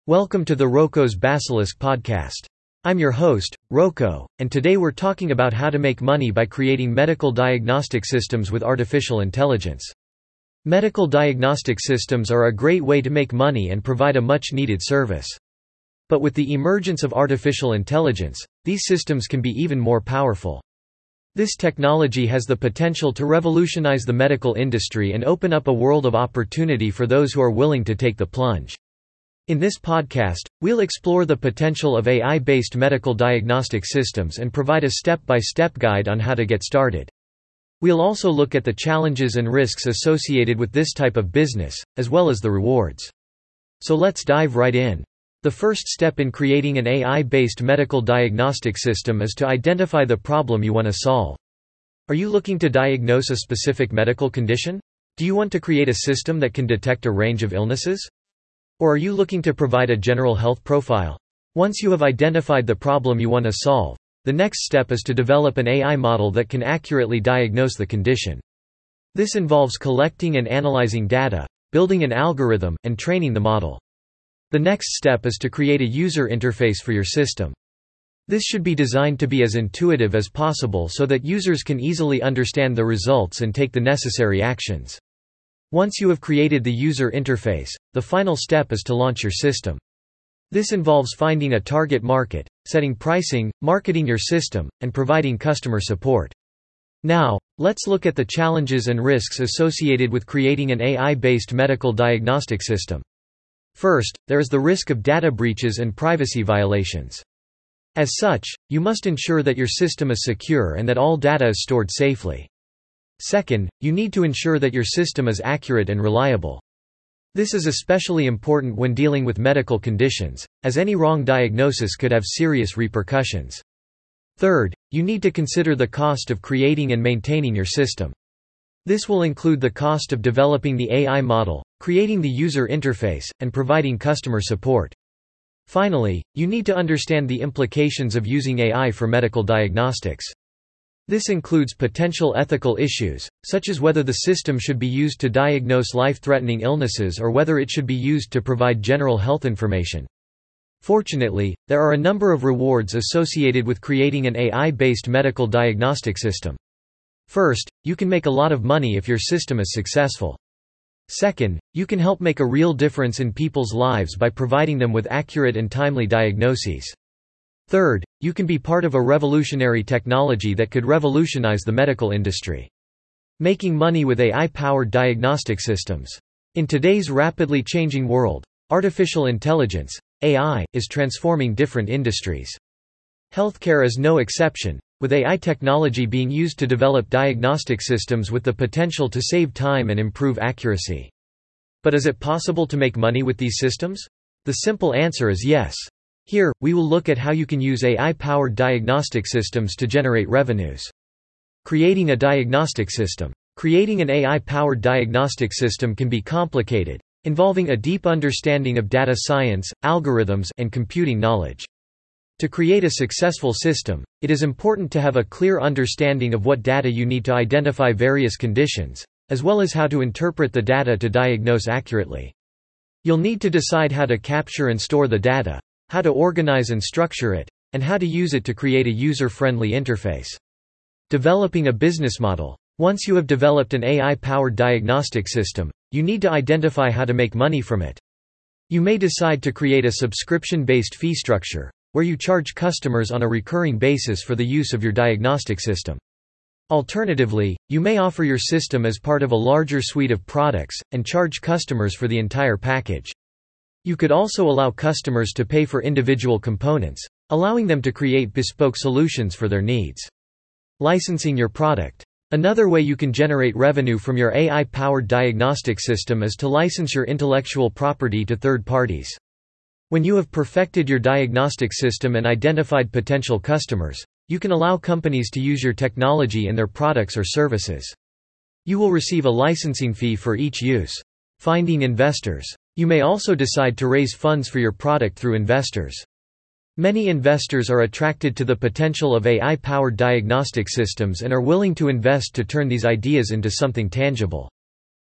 Welcome to the Rocco's Basilisk podcast. I'm your host, Rocco, and today we're talking about how to make money by creating medical diagnostic systems with artificial intelligence. Medical diagnostic systems are a great way to make money and provide a much-needed service. But with the emergence of artificial intelligence, these systems can be even more powerful. This technology has the potential to revolutionize the medical industry and open up a world of opportunity for those who are willing to take the plunge. In this podcast, we'll explore the potential of AI-based medical diagnostic systems and provide a step-by-step guide on how to get started. We'll also look at the challenges and risks associated with this type of business, as well as the rewards. So let's dive right in. The first step in creating an AI-based medical diagnostic system is to identify the problem you want to solve. Are you looking to diagnose a specific medical condition? Do you want to create a system that can detect a range of illnesses? Or are you looking to provide a general health profile? Once you have identified the problem you want to solve, the next step is to develop an AI model that can accurately diagnose the condition. This involves collecting and analyzing data, building an algorithm, and training the model. The next step is to create a user interface for your system. This should be designed to be as intuitive as possible so that users can easily understand the results and take the necessary actions. Once you have created the user interface, the final step is to launch your system. This involves finding a target market, setting pricing, marketing your system, and providing customer support. Now, let's look at the challenges and risks associated with creating an AI-based medical diagnostic system. First, there is the risk of data breaches and privacy violations. As such, you must ensure that your system is secure and that all data is stored safely. Second, you need to ensure that your system is accurate and reliable. This is especially important when dealing with medical conditions, as any wrong diagnosis could have serious repercussions. Third, you need to consider the cost of creating and maintaining your system. This will include the cost of developing the AI model, creating the user interface, and providing customer support. Finally, you need to understand the implications of using AI for medical diagnostics. This includes potential ethical issues, such as whether the system should be used to diagnose life-threatening illnesses or whether it should be used to provide general health information. Fortunately, there are a number of rewards associated with creating an AI-based medical diagnostic system. First, you can make a lot of money if your system is successful. Second, you can help make a real difference in people's lives by providing them with accurate and timely diagnoses. Third, you can be part of a revolutionary technology that could revolutionize the medical industry. Making money with AI-powered diagnostic systems. In today's rapidly changing world, artificial intelligence, AI, is transforming different industries. Healthcare is no exception, with AI technology being used to develop diagnostic systems with the potential to save time and improve accuracy. But is it possible to make money with these systems? The simple answer is yes. Here, we will look at how you can use AI-powered diagnostic systems to generate revenues. Creating a diagnostic system. Creating an AI-powered diagnostic system can be complicated, involving a deep understanding of data science, algorithms, and computing knowledge. To create a successful system, it is important to have a clear understanding of what data you need to identify various conditions, as well as how to interpret the data to diagnose accurately. You'll need to decide how to capture and store the data, how to organize and structure it, and how to use it to create a user-friendly interface. Developing a business model. Once you have developed an AI-powered diagnostic system, you need to identify how to make money from it. You may decide to create a subscription-based fee structure, where you charge customers on a recurring basis for the use of your diagnostic system. Alternatively, you may offer your system as part of a larger suite of products, and charge customers for the entire package. You could also allow customers to pay for individual components, allowing them to create bespoke solutions for their needs. Licensing your product. Another way you can generate revenue from your AI-powered diagnostic system is to license your intellectual property to third parties. When you have perfected your diagnostic system and identified potential customers, you can allow companies to use your technology in their products or services. You will receive a licensing fee for each use. Finding investors. You may also decide to raise funds for your product through investors. Many investors are attracted to the potential of AI-powered diagnostic systems and are willing to invest to turn these ideas into something tangible.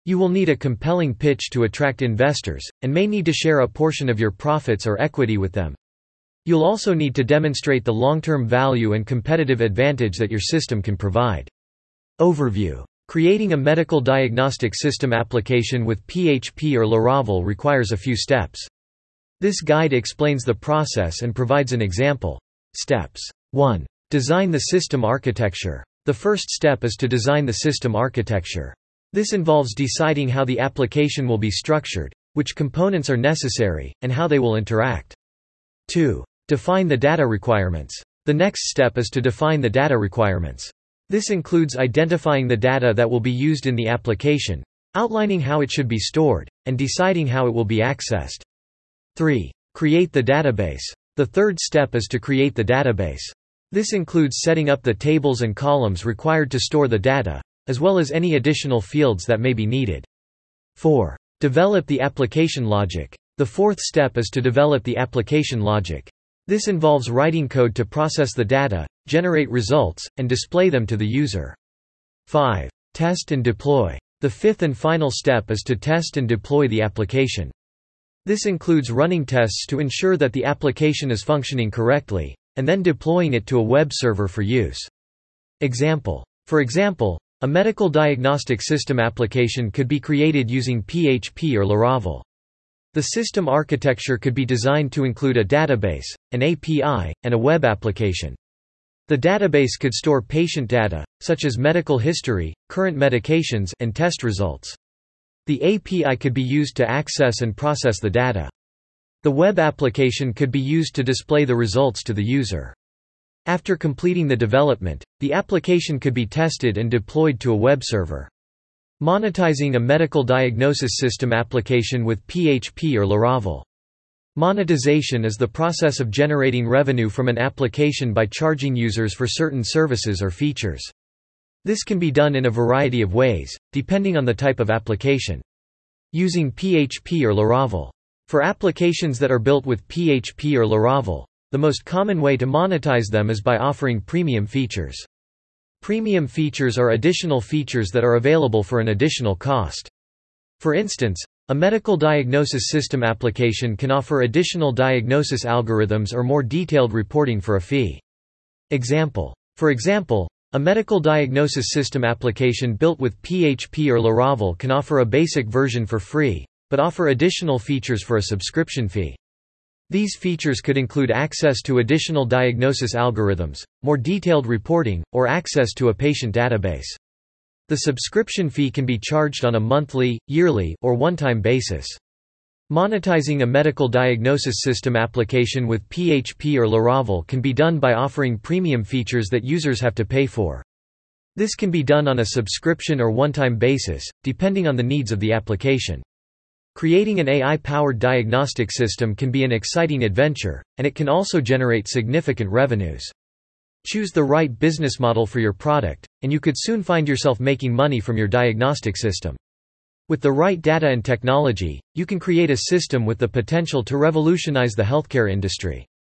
You will need a compelling pitch to attract investors, and may need to share a portion of your profits or equity with them. You'll also need to demonstrate the long-term value and competitive advantage that your system can provide. Overview. Creating a medical diagnostic system application with PHP or Laravel requires a few steps. This guide explains the process and provides an example. Steps. 1. Design the system architecture. The first step is to design the system architecture. This involves deciding how the application will be structured, which components are necessary, and how they will interact. 2. Define the data requirements. The next step is to define the data requirements. This includes identifying the data that will be used in the application, outlining how it should be stored, and deciding how it will be accessed. 3. Create the database. The third step is to create the database. This includes setting up the tables and columns required to store the data, as well as any additional fields that may be needed. 4. Develop the application logic. The fourth step is to develop the application logic. This involves writing code to process the data, generate results, and display them to the user. 5. Test and deploy. The fifth and final step is to test and deploy the application. This includes running tests to ensure that the application is functioning correctly, and then deploying it to a web server for use. Example. For example, a medical diagnostic system application could be created using PHP or Laravel. The system architecture could be designed to include a database, an API, and a web application. The database could store patient data, such as medical history, current medications, and test results. The API could be used to access and process the data. The web application could be used to display the results to the user. After completing the development, the application could be tested and deployed to a web server. Monetizing a medical diagnosis system application with PHP or Laravel. Monetization is the process of generating revenue from an application by charging users for certain services or features. This can be done in a variety of ways, depending on the type of application. Using PHP or Laravel. For applications that are built with PHP or Laravel, the most common way to monetize them is by offering premium features. Premium features are additional features that are available for an additional cost. For instance, a medical diagnosis system application can offer additional diagnosis algorithms or more detailed reporting for a fee. Example. For example, a medical diagnosis system application built with PHP or Laravel can offer a basic version for free, but offer additional features for a subscription fee. These features could include access to additional diagnosis algorithms, more detailed reporting, or access to a patient database. The subscription fee can be charged on a monthly, yearly, or one-time basis. Monetizing a medical diagnosis system application with PHP or Laravel can be done by offering premium features that users have to pay for. This can be done on a subscription or one-time basis, depending on the needs of the application. Creating an AI-powered diagnostic system can be an exciting adventure, and it can also generate significant revenues. Choose the right business model for your product, and you could soon find yourself making money from your diagnostic system. With the right data and technology, you can create a system with the potential to revolutionize the healthcare industry.